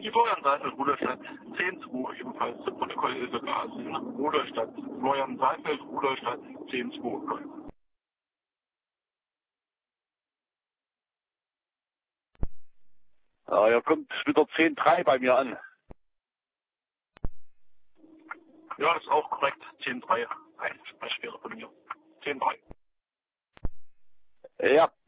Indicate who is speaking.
Speaker 1: Die Florian Seifeld, Rudolstadt 10-2 ebenfalls. Zum Protokoll ist sogar in Rudolstadt. Florian Seifeld, Rudolstadt 10-2.
Speaker 2: Ja, hier kommt wieder 10-3 bei mir an.
Speaker 1: Ja, das ist auch korrekt. 10-3. Ein Sprechfehler von mir. 10-3.
Speaker 2: Ja.